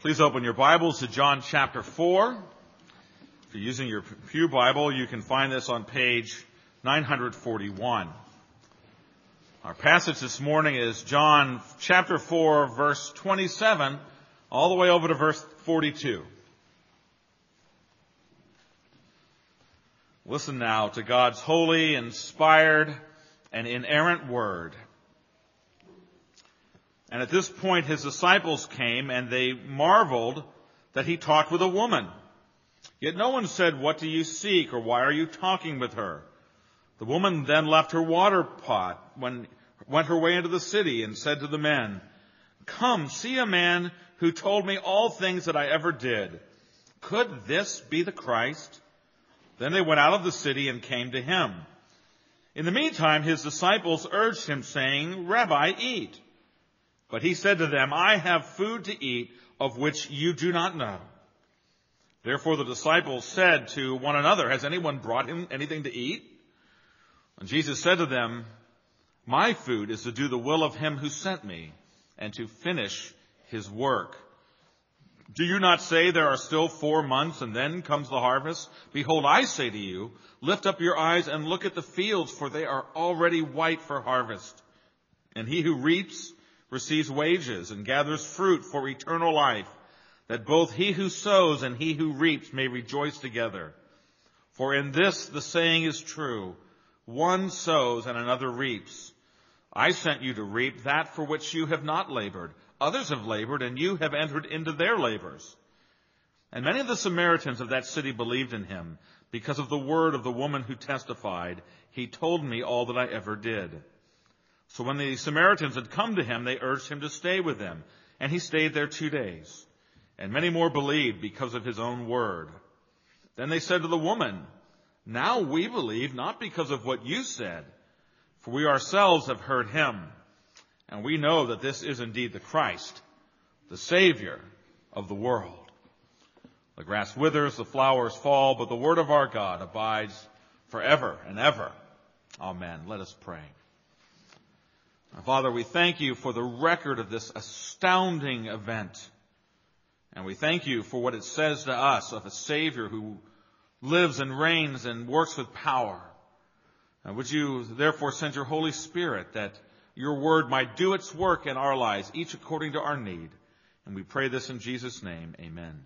Please open your Bibles to John chapter 4. If you're using your Pew Bible, you can find this on page 941. Our passage this morning is John chapter 4, verse 27, all the way over to verse 42. Listen now to God's holy, inspired, and inerrant word. And at this point his disciples came, and they marveled that he talked with a woman. Yet no one said, "What do you seek?" or "Why are you talking with her?" The woman then left her water pot, went her way into the city, and said to the men, "Come, see a man who told me all things that I ever did. Could this be the Christ?" Then they went out of the city and came to him. In the meantime, his disciples urged him, saying, "Rabbi, eat." But he said to them, "I have food to eat of which you do not know." Therefore the disciples said to one another, "Has anyone brought him anything to eat?" And Jesus said to them, "My food is to do the will of him who sent me and to finish his work. Do you not say there are still 4 months and then comes the harvest? Behold, I say to you, lift up your eyes and look at the fields, for they are already white for harvest. And he who reaps receives wages and gathers fruit for eternal life, that both he who sows and he who reaps may rejoice together. For in this the saying is true, one sows and another reaps. I sent you to reap that for which you have not labored. Others have labored, and you have entered into their labors." And many of the Samaritans of that city believed in him, because of the word of the woman who testified, "He told me all that I ever did." So when the Samaritans had come to him, they urged him to stay with them, and he stayed there 2 days. And many more believed because of his own word. Then they said to the woman, "Now we believe not because of what you said, for we ourselves have heard him, and we know that this is indeed the Christ, the Savior of the world." The grass withers, the flowers fall, but the word of our God abides forever and ever. Amen. Let us pray. Father, we thank you for the record of this astounding event. And we thank you for what it says to us of a Savior who lives and reigns and works with power. And would you therefore send your Holy Spirit that your word might do its work in our lives, each according to our need. And we pray this in Jesus' name. Amen.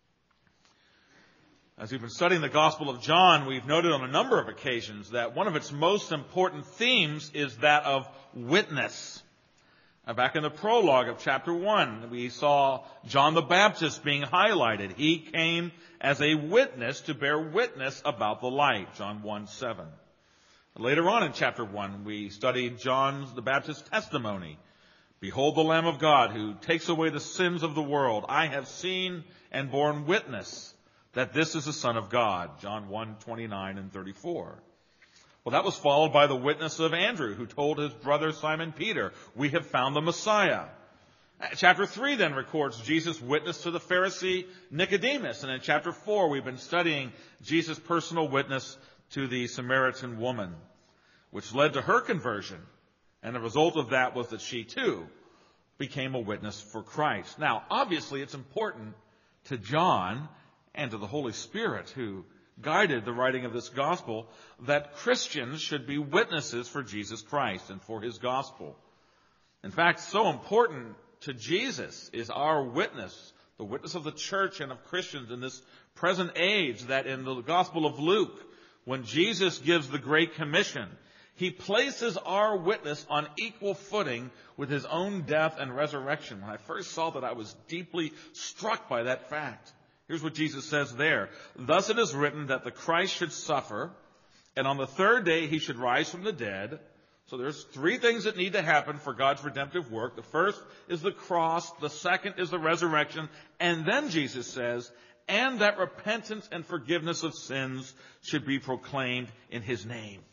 As we've been studying the Gospel of John, we've noted on a number of occasions that one of its most important themes is that of witness. Back in the prologue of chapter 1, we saw John the Baptist being highlighted. He came as a witness to bear witness about the light, John 1:7. Later on in chapter 1, we studied John the Baptist's testimony. "Behold the Lamb of God who takes away the sins of the world. I have seen and borne witness that this is the Son of God," John 1:29 and 34. Well, that was followed by the witness of Andrew, who told his brother Simon Peter, "We have found the Messiah." Chapter 3 then records Jesus' witness to the Pharisee Nicodemus. And in chapter 4, we've been studying Jesus' personal witness to the Samaritan woman, which led to her conversion. And the result of that was that she too became a witness for Christ. Now, obviously, it's important to John and to the Holy Spirit, who guided the writing of this gospel, that Christians should be witnesses for Jesus Christ and for his gospel. In fact, so important to Jesus is our witness, the witness of the church and of Christians in this present age, that in the Gospel of Luke, when Jesus gives the Great Commission, he places our witness on equal footing with his own death and resurrection. When I first saw that, I was deeply struck by that fact. Here's what Jesus says there. "Thus it is written that the Christ should suffer, and on the 3rd day he should rise from the dead." So there's 3 things that need to happen for God's redemptive work. The first is the cross. The second is the resurrection. And then Jesus says, "And that repentance and forgiveness of sins should be proclaimed in his name."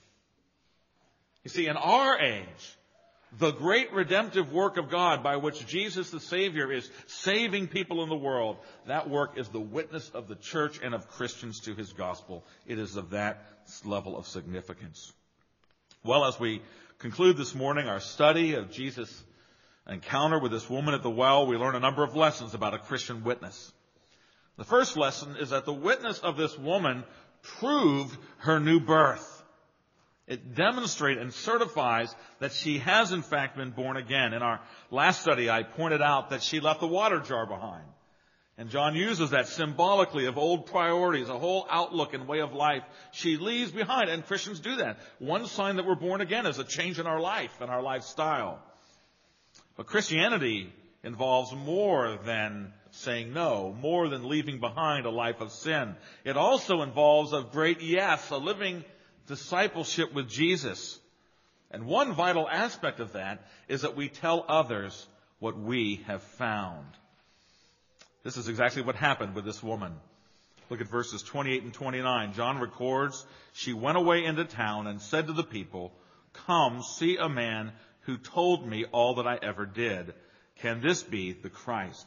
You see, in our age, the great redemptive work of God by which Jesus the Savior is saving people in the world, that work is the witness of the church and of Christians to his gospel. It is of that level of significance. Well, as we conclude this morning our study of Jesus' encounter with this woman at the well, we learn a number of lessons about a Christian witness. The first lesson is that the witness of this woman proved her new birth. It demonstrates and certifies that she has in fact been born again. In our last study, I pointed out that she left the water jar behind. And John uses that symbolically of old priorities, a whole outlook and way of life she leaves behind. And Christians do that. One sign that we're born again is a change in our life and our lifestyle. But Christianity involves more than saying no, more than leaving behind a life of sin. It also involves a great yes, a living discipleship with Jesus. And one vital aspect of that is that we tell others what we have found. This is exactly what happened with this woman. Look at verses 28 and 29. John records, she went away into town and said to the people, "Come, see a man who told me all that I ever did. Can this be the Christ?"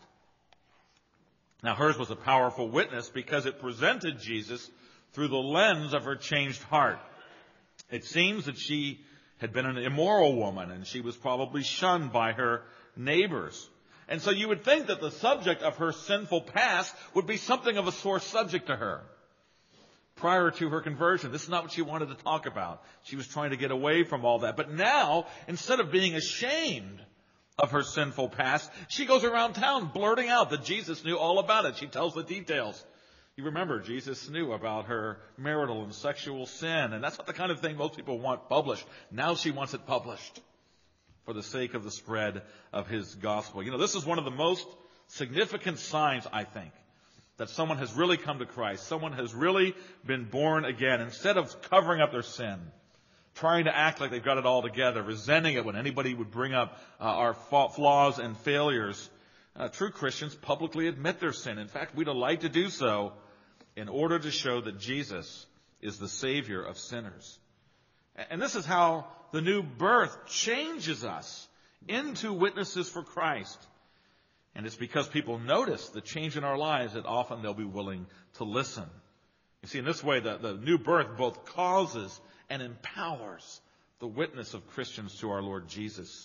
Now hers was a powerful witness because it presented Jesus through the lens of her changed heart. It seems that she had been an immoral woman and she was probably shunned by her neighbors. And so you would think that the subject of her sinful past would be something of a sore subject to her. Prior to her conversion, this is not what she wanted to talk about. She was trying to get away from all that. But now, instead of being ashamed of her sinful past, she goes around town blurting out that Jesus knew all about it. She tells the details. You remember, Jesus knew about her marital and sexual sin, and that's not the kind of thing most people want published. Now she wants it published for the sake of the spread of his gospel. You know, this is one of the most significant signs, I think, that someone has really come to Christ. Someone has really been born again. Instead of covering up their sin, trying to act like they've got it all together, resenting it when anybody would bring up our flaws and failures, true Christians publicly admit their sin. In fact, we delight to do so in order to show that Jesus is the Savior of sinners. And this is how the new birth changes us into witnesses for Christ. And it's because people notice the change in our lives that often they'll be willing to listen. You see, in this way, the new birth both causes and empowers the witness of Christians to our Lord Jesus.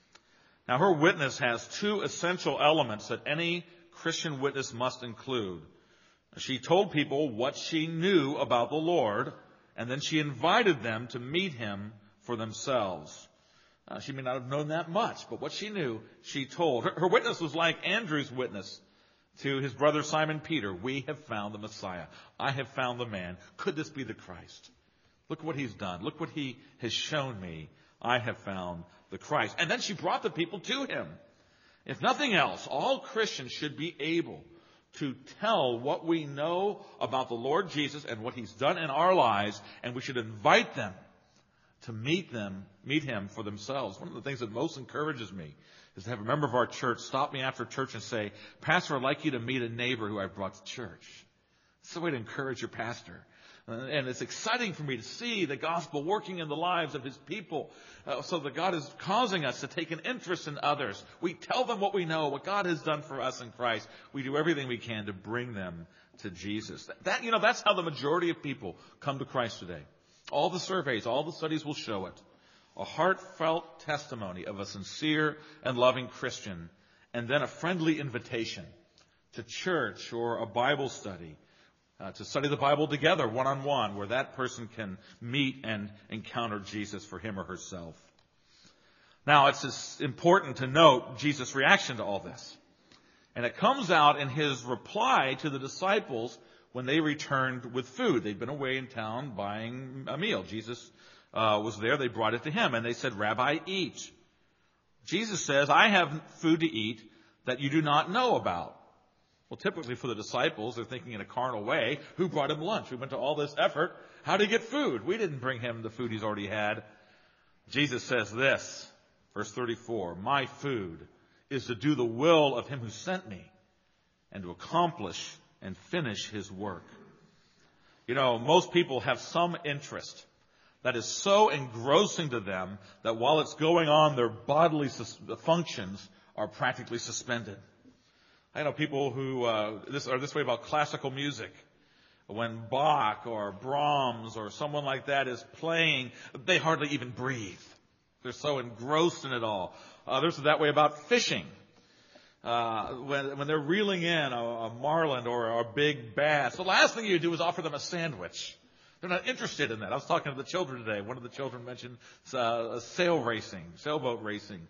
Now, her witness has two essential elements that any Christian witness must include. She told people what she knew about the Lord, and then she invited them to meet him for themselves. She may not have known that much, but what she knew, she told. Her witness was like Andrew's witness to his brother Simon Peter. We have found the Messiah. I have found the man. Could this be the Christ? Look what he's done. Look what he has shown me. I have found the Christ. And then she brought the people to him. If nothing else, all Christians should be able to tell what we know about the Lord Jesus and what he's done in our lives, and we should invite them to meet him for themselves. One of the things that most encourages me is to have a member of our church stop me after church and say, "Pastor, I'd like you to meet a neighbor who I brought to church." It's a way to encourage your pastor. And it's exciting for me to see the gospel working in the lives of his people, so that God is causing us to take an interest in others. We tell them what we know, what God has done for us in Christ. We do everything we can to bring them to Jesus. That's how the majority of people come to Christ today. All the surveys, all the studies will show it. A heartfelt testimony of a sincere and loving Christian, and then a friendly invitation to church or a Bible study, to study the Bible together one-on-one, where that person can meet and encounter Jesus for him or herself. Now, it's important to note Jesus' reaction to all this. And it comes out in his reply to the disciples when they returned with food. They'd been away in town buying a meal. Jesus was there. They brought it to him, and they said, "Rabbi, eat." Jesus says, "I have food to eat that you do not know about." Well, typically for the disciples, they're thinking in a carnal way, who brought him lunch? We went to all this effort. How did he get food? We didn't bring him the food he's already had. Jesus says this, verse 34, "My food is to do the will of him who sent me and to accomplish and finish his work." You know, most people have some interest that is so engrossing to them that while it's going on, their bodily functions are practically suspended. I know people who are this way about classical music. When Bach or Brahms or someone like that is playing, they hardly even breathe. They're so engrossed in it all. Others are that way about fishing. When they're reeling in a marlin or a big bass, the last thing you do is offer them a sandwich. They're not interested in that. I was talking to the children today. One of the children mentioned sailboat racing.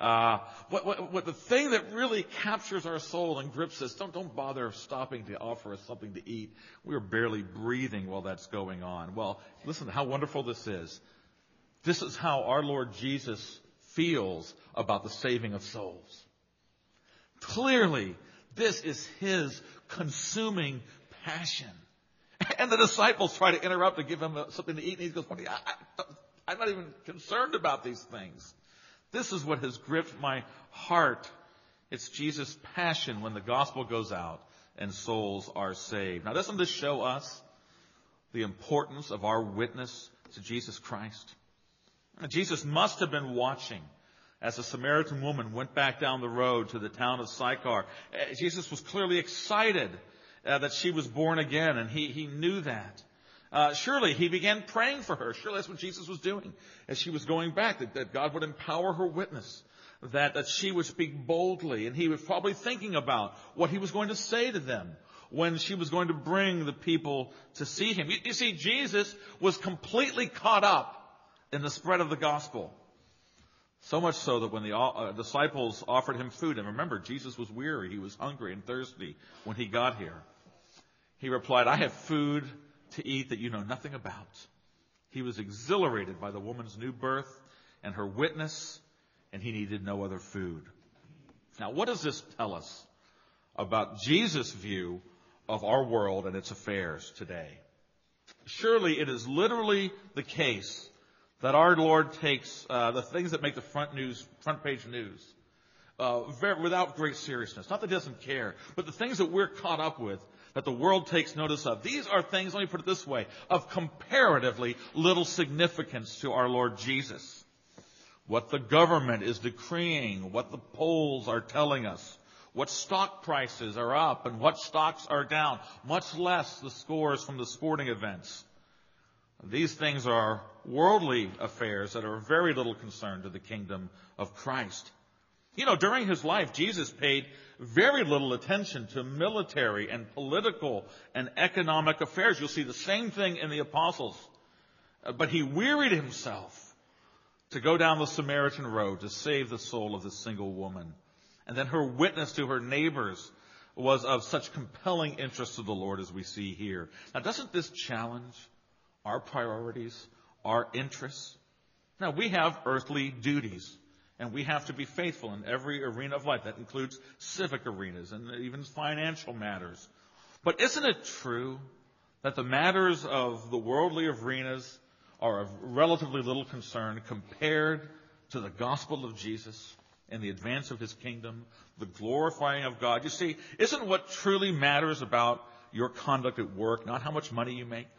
What the thing that really captures our soul and grips us, don't bother stopping to offer us something to eat. We're barely breathing while that's going on. Well, listen to how wonderful this is. This is how our Lord Jesus feels about the saving of souls. Clearly, this is his consuming passion. And the disciples try to interrupt to give him something to eat. And he goes, I'm not even concerned about these things. This is what has gripped my heart. It's Jesus' passion when the gospel goes out and souls are saved. Now, doesn't this show us the importance of our witness to Jesus Christ? Jesus must have been watching as the Samaritan woman went back down the road to the town of Sychar. Jesus was clearly excited that she was born again, and he knew that. Surely he began praying for her. Surely that's what Jesus was doing as she was going back, that God would empower her witness, that she would speak boldly. And he was probably thinking about what he was going to say to them when she was going to bring the people to see him. You see, Jesus was completely caught up in the spread of the gospel. So much so that when the disciples offered him food, and remember, Jesus was weary, he was hungry and thirsty when he got here. He replied, I have food to eat that you know nothing about. He was exhilarated by the woman's new birth and her witness, and he needed no other food. Now, what does this tell us about Jesus' view of our world and its affairs today? Surely it is literally the case that our Lord takes the things that make the front page news without great seriousness. Not that he doesn't care, but the things that we're caught up with, that the world takes notice of. These are things, let me put it this way, of comparatively little significance to our Lord Jesus. What the government is decreeing, what the polls are telling us, what stock prices are up and what stocks are down, much less the scores from the sporting events. These things are worldly affairs that are of very little concern to the kingdom of Christ. You know, during his life, Jesus paid very little attention to military and political and economic affairs. You'll see the same thing in the apostles. But he wearied himself to go down the Samaritan road to save the soul of this single woman. And then her witness to her neighbors was of such compelling interest to the Lord as we see here. Now, doesn't this challenge our priorities, our interests? Now, we have earthly duties, and we have to be faithful in every arena of life. That includes civic arenas and even financial matters. But isn't it true that the matters of the worldly arenas are of relatively little concern compared to the gospel of Jesus and the advance of his kingdom, the glorifying of God? You see, isn't what truly matters about your conduct at work not how much money you make,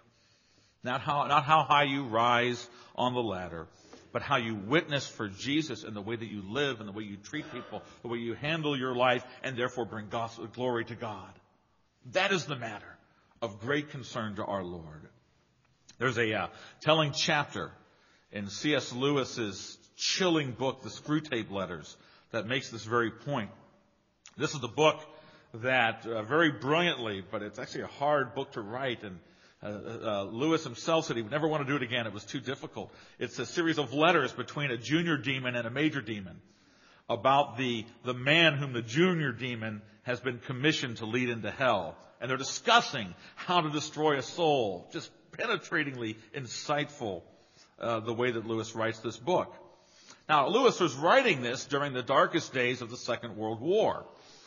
not how high you rise on the ladder, but how you witness for Jesus in the way that you live and the way you treat people, the way you handle your life, and therefore bring glory to God. That is the matter of great concern to our Lord. There's a telling chapter in C.S. Lewis's chilling book, The Screwtape Letters, that makes this very point. This is the book that very brilliantly, but it's actually a hard book to write, and Lewis himself said he would never want to do it again. It was too difficult. It's a series of letters between a junior demon and a major demon about the man whom the junior demon has been commissioned to lead into hell. And they're discussing how to destroy a soul. Just penetratingly insightful, the way that Lewis writes this book. Now, Lewis was writing this during the darkest days of the Second World War.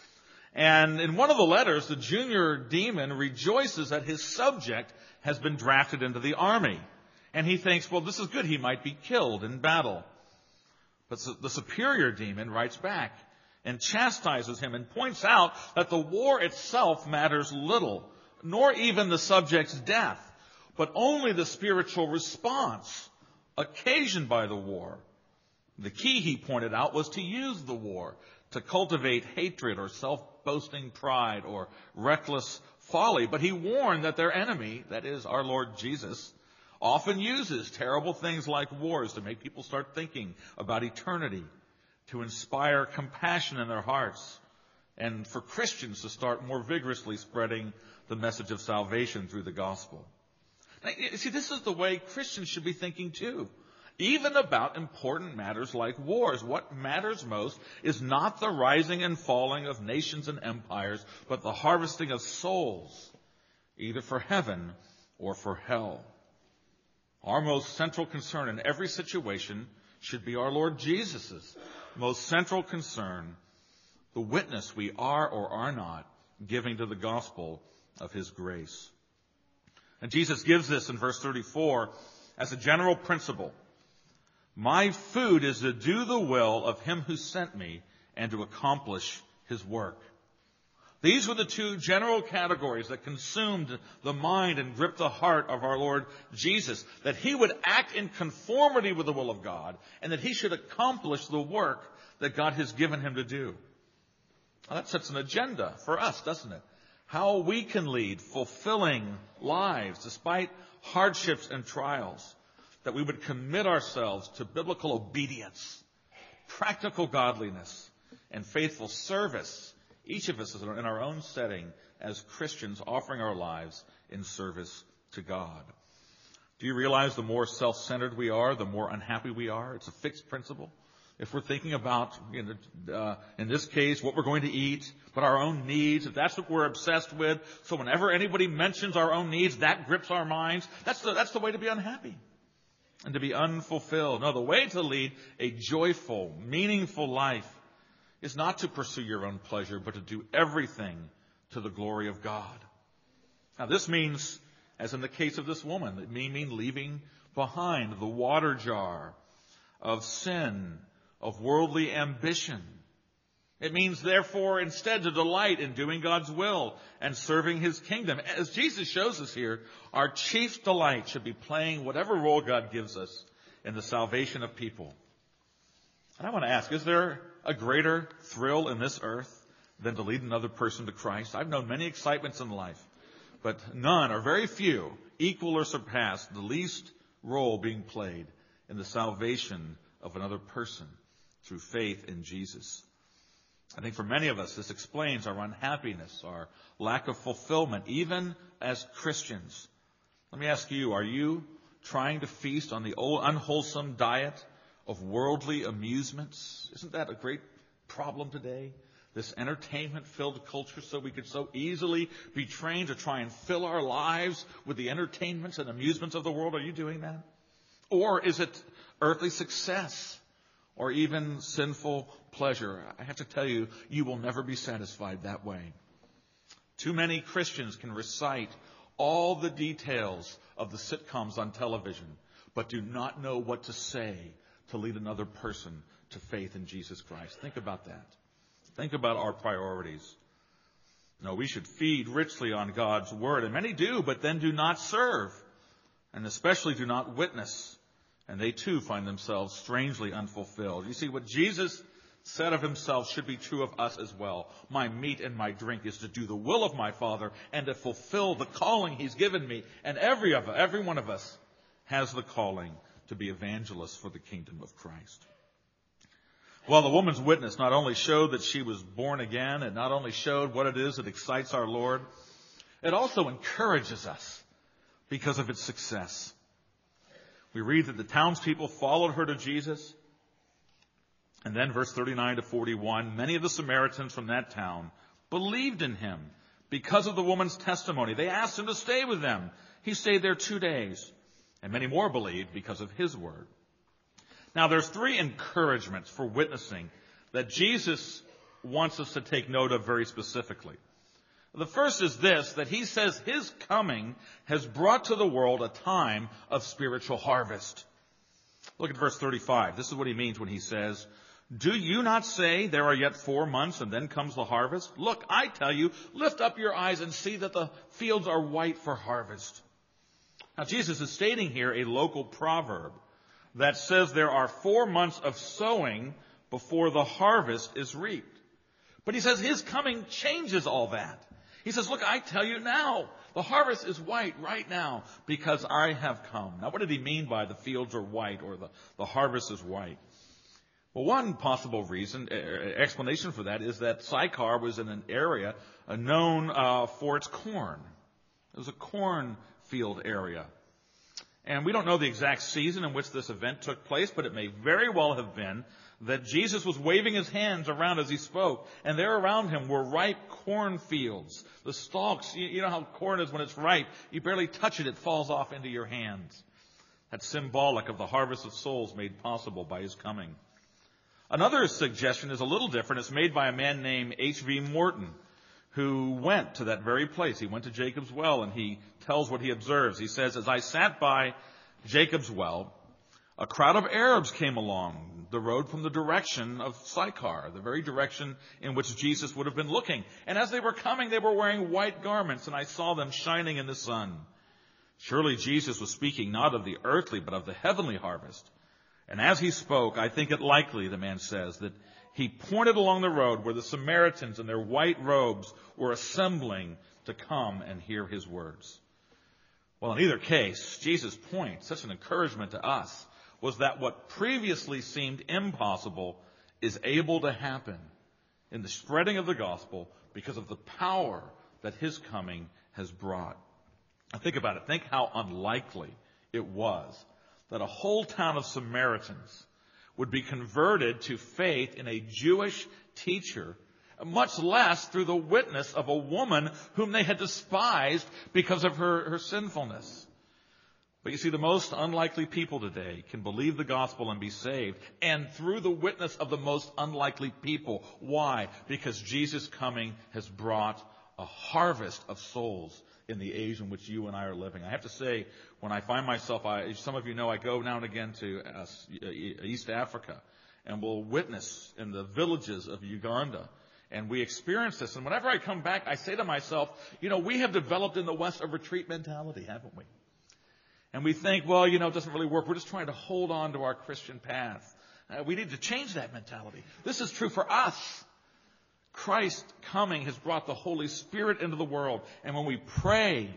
And in one of the letters, the junior demon rejoices that his subject has been drafted into the army. And he thinks, well, this is good. He might be killed in battle. But the superior demon writes back and chastises him and points out that the war itself matters little, nor even the subject's death, but only the spiritual response occasioned by the war. The key, he pointed out, was to use the war to cultivate hatred or self-boasting pride or reckless folly. But he warned that their enemy, that is our Lord Jesus, often uses terrible things like wars to make people start thinking about eternity, to inspire compassion in their hearts, and for Christians to start more vigorously spreading the message of salvation through the gospel. Now, you see, this is the way Christians should be thinking too. Even about important matters like wars. What matters most is not the rising and falling of nations and empires, but the harvesting of souls, either for heaven or for hell. Our most central concern in every situation should be our Lord Jesus' most central concern, the witness we are or are not giving to the gospel of his grace. And Jesus gives this in verse 34 as a general principle. My food is to do the will of him who sent me and to accomplish his work. These were the two general categories that consumed the mind and gripped the heart of our Lord Jesus, that he would act in conformity with the will of God and that he should accomplish the work that God has given him to do. Now, that sets an agenda for us, doesn't it? How we can lead fulfilling lives despite hardships and trials, that we would commit ourselves to biblical obedience, practical godliness, and faithful service. Each of us is in our own setting as Christians offering our lives in service to God. Do you realize the more self-centered we are, the more unhappy we are? It's a fixed principle. If we're thinking about, in this case, what we're going to eat, but our own needs, if that's what we're obsessed with, so whenever anybody mentions our own needs, that grips our minds, that's the way to be unhappy and to be unfulfilled. No, the way to lead a joyful, meaningful life is not to pursue your own pleasure, but to do everything to the glory of God. Now, this means, as in the case of this woman, it may mean leaving behind the water jar of sin, of worldly ambition. It means, therefore, instead to delight in doing God's will and serving his kingdom. As Jesus shows us here, our chief delight should be playing whatever role God gives us in the salvation of people. And I want to ask, is there a greater thrill in this earth than to lead another person to Christ? I've known many excitements in life, but none, or very few, equal or surpass the least role being played in the salvation of another person through faith in Jesus. I think for many of us, this explains our unhappiness, our lack of fulfillment, even as Christians. Let me ask you, are you trying to feast on the old unwholesome diet of worldly amusements? Isn't that a great problem today? This entertainment-filled culture, so we could so easily be trained to try and fill our lives with the entertainments and amusements of the world. Are you doing that? Or is it earthly success or even sinful pleasure? I have to tell you, you will never be satisfied that way. Too many Christians can recite all the details of the sitcoms on television, but do not know what to say to lead another person to faith in Jesus Christ. Think about that. Think about our priorities. No, we should feed richly on God's word, and many do, but then do not serve, and especially do not witness. And they too find themselves strangely unfulfilled. You see, what Jesus said of himself should be true of us as well. My meat and my drink is to do the will of my Father and to fulfill the calling he's given me. And every one of us has the calling to be evangelists for the kingdom of Christ. Well, the woman's witness not only showed that she was born again, it not only showed what it is that excites our Lord, it also encourages us because of its success. We read that the townspeople followed her to Jesus. And then verse 39 to 41, many of the Samaritans from that town believed in him because of the woman's testimony. They asked him to stay with them. He stayed there 2 days. And many more believed because of his word. Now, there's 3 encouragements for witnessing that Jesus wants us to take note of very specifically. The first is this, that he says his coming has brought to the world a time of spiritual harvest. Look at verse 35. This is what he means when he says, do you not say there are yet 4 months and then comes the harvest? Look, I tell you, lift up your eyes and see that the fields are white for harvest. Now, Jesus is stating here a local proverb that says there are 4 months of sowing before the harvest is reaped. But he says his coming changes all that. He says, look, I tell you now, the harvest is white right now because I have come. Now, what did he mean by the fields are white or the harvest is white? Well, one possible explanation for that is that Sychar was in an area known for its corn. It was a cornfield area. And we don't know the exact season in which this event took place, but it may very well have been that Jesus was waving his hands around as he spoke, and there around him were ripe cornfields. The stalks, you know how corn is when it's ripe. You barely touch it, it falls off into your hands. That's symbolic of the harvest of souls made possible by his coming. Another suggestion is a little different. It's made by a man named H.V. Morton, who went to that very place. He went to Jacob's well, and he tells what he observes. He says, as I sat by Jacob's well, a crowd of Arabs came along the road from the direction of Sychar, the very direction in which Jesus would have been looking. And as they were coming, they were wearing white garments, and I saw them shining in the sun. Surely Jesus was speaking not of the earthly, but of the heavenly harvest. And as he spoke, I think it likely, the man says, that he pointed along the road where the Samaritans in their white robes were assembling to come and hear his words. Well, in either case, Jesus' point, such an encouragement to us, was that what previously seemed impossible is able to happen in the spreading of the gospel because of the power that his coming has brought. Now think about it. Think how unlikely it was that a whole town of Samaritans would be converted to faith in a Jewish teacher, much less through the witness of a woman whom they had despised because of her sinfulness. But you see, the most unlikely people today can believe the gospel and be saved, and through the witness of the most unlikely people. Why? Because Jesus' coming has brought a harvest of souls in the age in which you and I are living. I have to say, when I find myself, some of you know I go now and again to East Africa, and will witness in the villages of Uganda. And we experience this. And whenever I come back, I say to myself, we have developed in the West a retreat mentality, haven't we? And we think, well, it doesn't really work. We're just trying to hold on to our Christian path. We need to change that mentality. This is true for us. Christ coming has brought the Holy Spirit into the world. And when we pray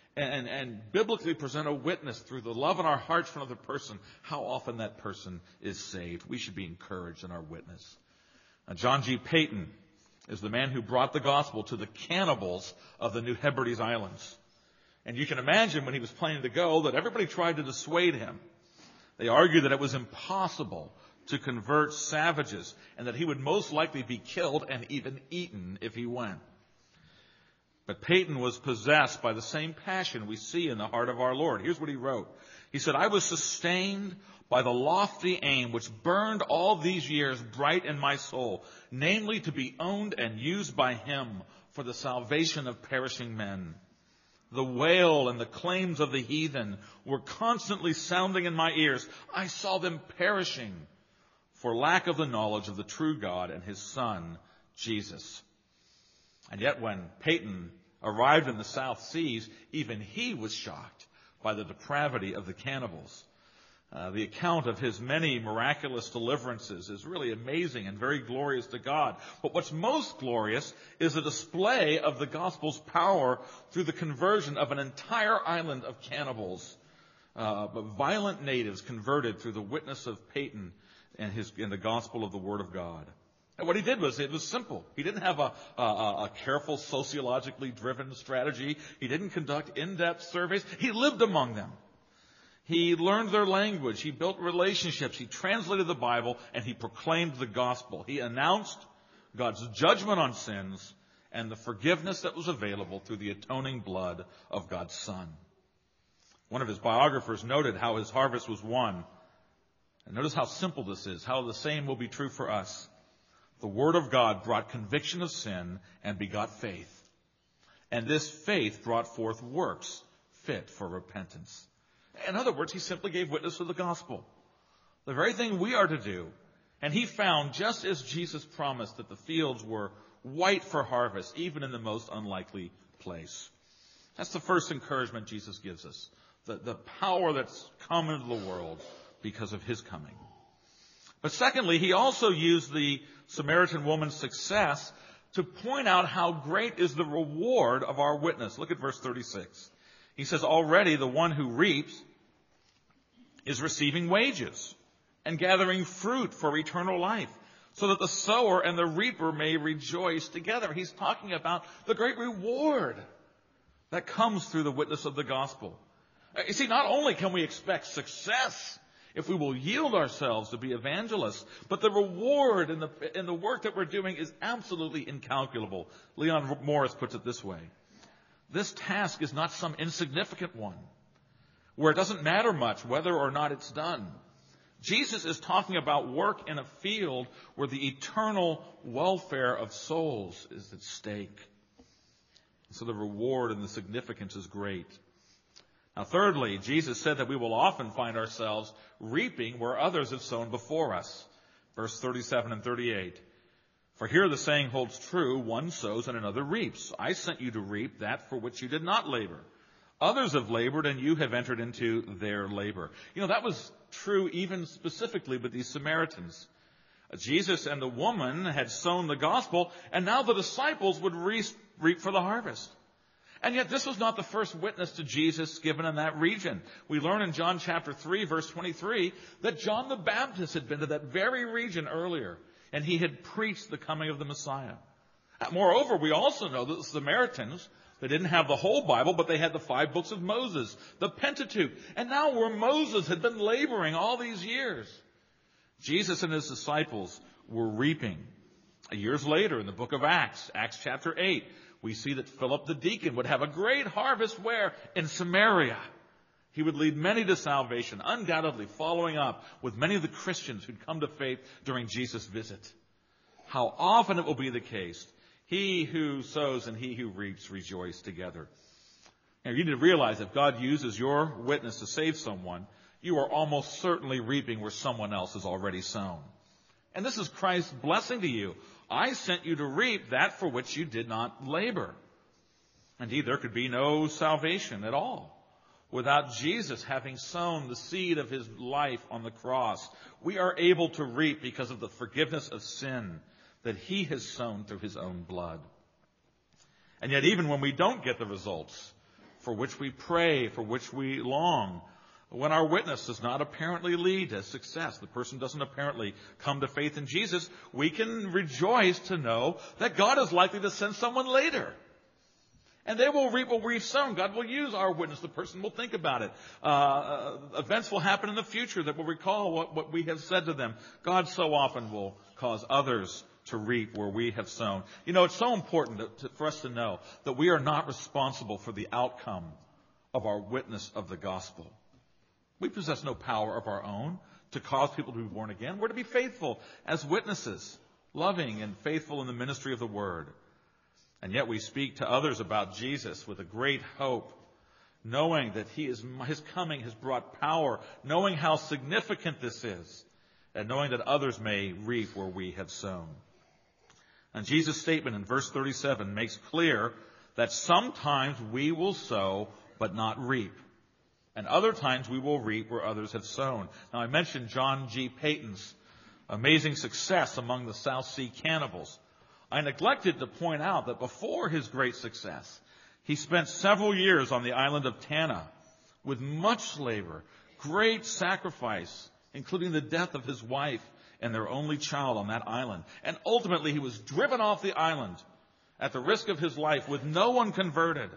and biblically present a witness through the love in our hearts for another person, how often that person is saved. We should be encouraged in our witness. John G. Paton is the man who brought the gospel to the cannibals of the New Hebrides Islands. And you can imagine when he was planning to go that everybody tried to dissuade him. They argued that it was impossible to convert savages and that he would most likely be killed and even eaten if he went. But Paton was possessed by the same passion we see in the heart of our Lord. Here's what he wrote. He said, I was sustained by the lofty aim which burned all these years bright in my soul, namely to be owned and used by him for the salvation of perishing men. The wail and the claims of the heathen were constantly sounding in my ears. I saw them perishing for lack of the knowledge of the true God and his Son, Jesus. And yet when Paton arrived in the South Seas, even he was shocked by the depravity of the cannibals. The account of his many miraculous deliverances is really amazing and very glorious to God. But what's most glorious is the display of the gospel's power through the conversion of an entire island of cannibals, violent natives converted through the witness of Paton and the gospel of the Word of God. And what he did was, it was simple. He didn't have a careful, sociologically driven strategy. He didn't conduct in-depth surveys. He lived among them. He learned their language. He built relationships. He translated the Bible, and he proclaimed the gospel. He announced God's judgment on sins and the forgiveness that was available through the atoning blood of God's Son. One of his biographers noted how his harvest was won. And notice how simple this is, how the same will be true for us. The Word of God brought conviction of sin and begot faith. And this faith brought forth works fit for repentance. In other words, he simply gave witness to the gospel, the very thing we are to do. And he found, just as Jesus promised, that the fields were white for harvest, even in the most unlikely place. That's the first encouragement Jesus gives us, the power that's come into the world because of his coming. But secondly, he also used the Samaritan woman's success to point out how great is the reward of our witness. Look at verse 36. He says, already the one who reaps is receiving wages and gathering fruit for eternal life, so that the sower and the reaper may rejoice together. He's talking about the great reward that comes through the witness of the gospel. You see, not only can we expect success if we will yield ourselves to be evangelists, but the reward in the work that we're doing is absolutely incalculable. Leon Morris puts it this way: this task is not some insignificant one, where it doesn't matter much whether or not it's done. Jesus is talking about work in a field where the eternal welfare of souls is at stake. So the reward and the significance is great. Now, thirdly, Jesus said that we will often find ourselves reaping where others have sown before us. Verse 37 and 38. For here the saying holds true, one sows and another reaps. I sent you to reap that for which you did not labor. Others have labored and you have entered into their labor. You know, that was true even specifically with these Samaritans. Jesus and the woman had sown the gospel, and now the disciples would reap for the harvest. And yet this was not the first witness to Jesus given in that region. We learn in John chapter 3, verse 23, that John the Baptist had been to that very region earlier, and he had preached the coming of the Messiah. Moreover, we also know that the Samaritans, they didn't have the whole Bible, but they had the 5 books of Moses, the Pentateuch. And now where Moses had been laboring all these years, Jesus and his disciples were reaping. Years later, in the book of Acts, Acts chapter 8, we see that Philip the deacon would have a great harvest where? In Samaria. He would lead many to salvation, undoubtedly following up with many of the Christians who'd come to faith during Jesus' visit. How often it will be the case, he who sows and he who reaps rejoice together. Now, you need to realize if God uses your witness to save someone, you are almost certainly reaping where someone else has already sown. And this is Christ's blessing to you. I sent you to reap that for which you did not labor. Indeed, there could be no salvation at all without Jesus having sown the seed of his life on the cross. We are able to reap because of the forgiveness of sin that he has sown through his own blood. And yet, even when we don't get the results for which we pray, for which we long, when our witness does not apparently lead to success, the person doesn't apparently come to faith in Jesus, we can rejoice to know that God is likely to send someone later. And they will reap what we've sown. God will use our witness. The person will think about it. Events will happen in the future that will recall what we have said to them. God so often will cause others to reap where we have sown. You know, it's so important for us to know that we are not responsible for the outcome of our witness of the gospel. We possess no power of our own to cause people to be born again. We're to be faithful as witnesses, loving and faithful in the ministry of the word. And yet we speak to others about Jesus with a great hope, knowing that his coming has brought power, knowing how significant this is, and knowing that others may reap where we have sown. And Jesus' statement in verse 37 makes clear that sometimes we will sow but not reap. And other times we will reap where others have sown. Now, I mentioned John G. Payton's amazing success among the South Sea cannibals. I neglected to point out that before his great success, he spent several years on the island of Tanna with much labor, great sacrifice, including the death of his wife and their only child on that island. And ultimately, he was driven off the island at the risk of his life with no one converted,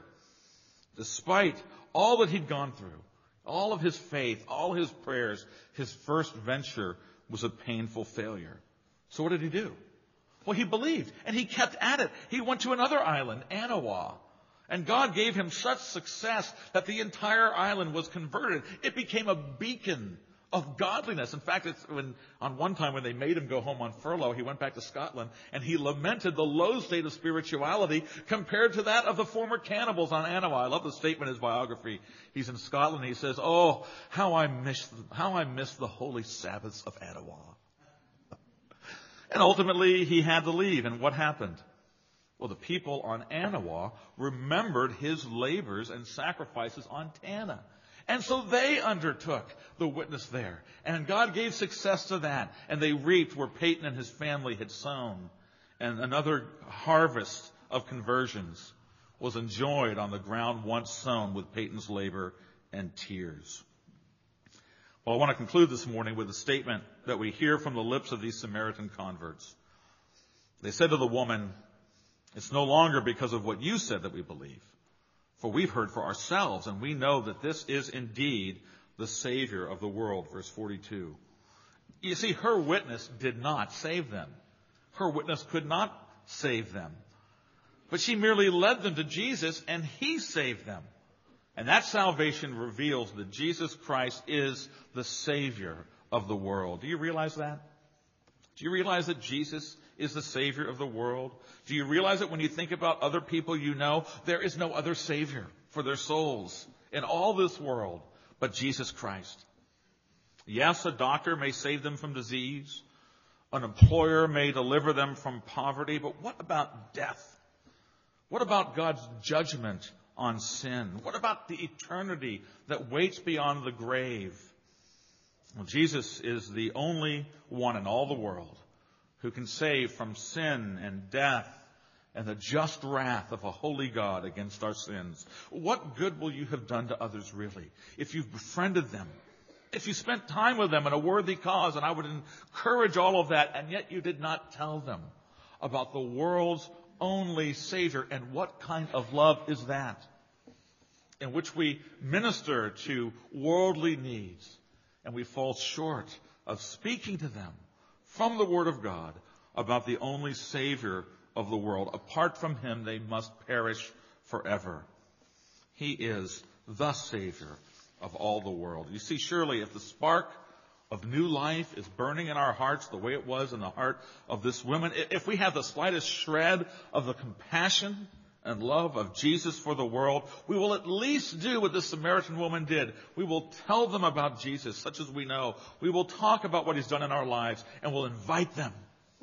despite all that he'd gone through, all of his faith, all his prayers. His first venture was a painful failure. So what did he do? Well, he believed, and he kept at it. He went to another island, Anawa, and God gave him such success that the entire island was converted. It became a beacon of godliness. In fact, on one time when they made him go home on furlough, he went back to Scotland and he lamented the low state of spirituality compared to that of the former cannibals on Anawa. I love the statement in his biography. He's in Scotland. He says, "Oh, how I miss the holy Sabbaths of Anawa." And ultimately, he had to leave. And what happened? Well, the people on Anawa remembered his labors and sacrifices on Tanna. And so they undertook the witness there. And God gave success to that. And they reaped where Peyton and his family had sown. and another harvest of conversions was enjoyed on the ground once sown with Peyton's labor and tears. Well, I want to conclude this morning with a statement that we hear from the lips of these Samaritan converts. They said to the woman, "It's no longer because of what you said that we believe, for we've heard for ourselves, and we know that this is indeed the Savior of the world." Verse 42. You see, her witness did not save them. Her witness could not save them. But she merely led them to Jesus, and he saved them. And that salvation reveals that Jesus Christ is the Savior of the world. Do you realize that? Do you realize that Jesus is the Savior of the world? Do you realize that when you think about other people you know, there is no other Savior for their souls in all this world but Jesus Christ? Yes, a doctor may save them from disease. An employer may deliver them from poverty. But what about death? What about God's judgment on sin? What about the eternity that waits beyond the grave? Well, Jesus is the only one in all the world who can save from sin and death and the just wrath of a holy God against our sins. What good will you have done to others, really, if you've befriended them, if you spent time with them in a worthy cause? And I would encourage all of that, and yet you did not tell them about the world's only Savior. And what kind of love is that? In which we minister to worldly needs, and we fall short of speaking to them from the Word of God about the only Savior of the world. Apart from him, they must perish forever. He is the Savior of all the world. You see, surely if the spark of new life is burning in our hearts the way it was in the heart of this woman, if we have the slightest shred of the compassion and love of Jesus for the world, we will at least do what this Samaritan woman did. We will tell them about Jesus, such as we know. We will talk about what he's done in our lives, and we'll invite them.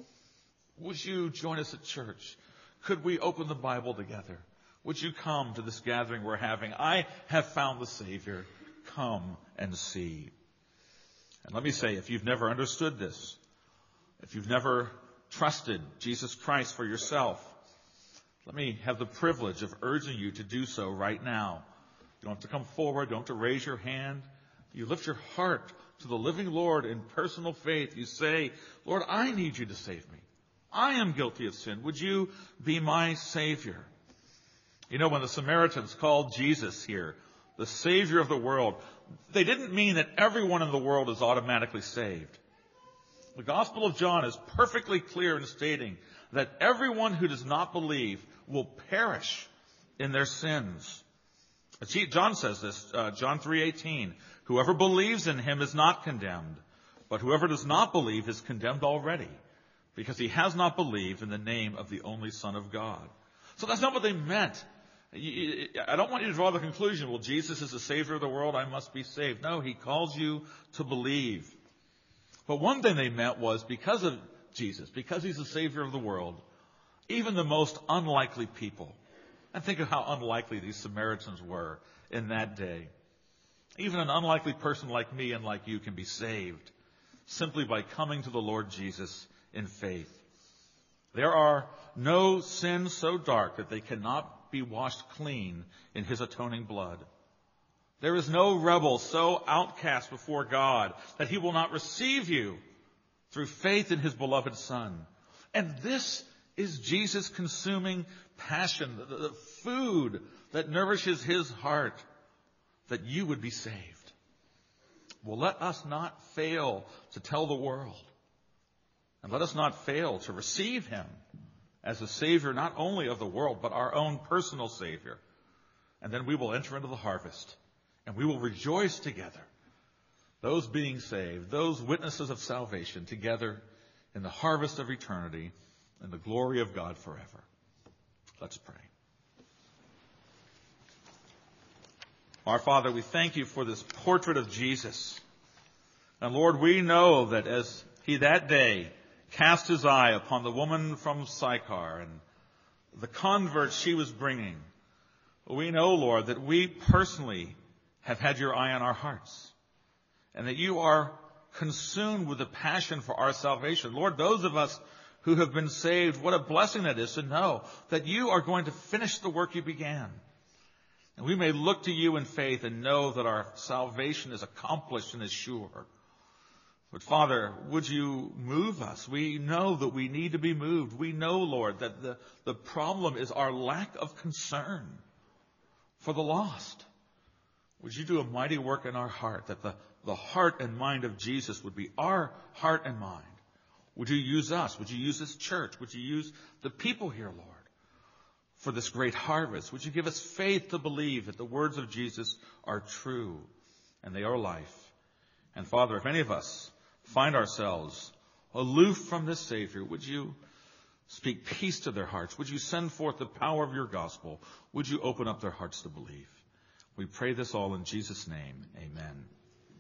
Would you join us at church? Could we open the Bible together? Would you come to this gathering we're having? I have found the Savior. Come and see. And let me say, if you've never understood this, if you've never trusted Jesus Christ for yourself, let me have the privilege of urging you to do so right now. You don't have to come forward. You don't have to raise your hand. You lift your heart to the living Lord in personal faith. You say, "Lord, I need you to save me. I am guilty of sin. Would you be my Savior?" You know, when the Samaritans called Jesus here the Savior of the world, they didn't mean that everyone in the world is automatically saved. The Gospel of John is perfectly clear in stating that everyone who does not believe will perish in their sins. John says this, John 3:18, "Whoever believes in him is not condemned, but whoever does not believe is condemned already, because he has not believed in the name of the only Son of God." So that's not what they meant. I don't want you to draw the conclusion, well, Jesus is the Savior of the world, I must be saved. No, he calls you to believe. But one thing they meant was, because of Jesus, because he's the Savior of the world, even the most unlikely people, and think of how unlikely these Samaritans were in that day, even an unlikely person like me and like you can be saved simply by coming to the Lord Jesus in faith. There are no sins so dark that they cannot be washed clean in his atoning blood. There is no rebel so outcast before God that he will not receive you through faith in his beloved Son. And this is Jesus' consuming passion, the food that nourishes his heart, that you would be saved. Well, let us not fail to tell the world. And let us not fail to receive him as the Savior not only of the world, but our own personal Savior. And then we will enter into the harvest, and we will rejoice together, those being saved, those witnesses of salvation, together in the harvest of eternity and the glory of God forever. Let's pray. Our Father, we thank you for this portrait of Jesus. And Lord, we know that as he that day cast his eye upon the woman from Sychar and the converts she was bringing, we know, Lord, that we personally have had your eye on our hearts, and that you are consumed with a passion for our salvation. Lord, those of us who have been saved, what a blessing that is to know that you are going to finish the work you began. And we may look to you in faith and know that our salvation is accomplished and is sure. But Father, would you move us? We know that we need to be moved. We know, Lord, that the problem is our lack of concern for the lost. Would you do a mighty work in our heart, that the heart and mind of Jesus would be our heart and mind? Would you use us? Would you use this church? Would you use the people here, Lord, for this great harvest? Would you give us faith to believe that the words of Jesus are true and they are life? And Father, if any of us find ourselves aloof from this Savior, would you speak peace to their hearts? Would you send forth the power of your gospel? Would you open up their hearts to believe? We pray this all in Jesus' name. Amen.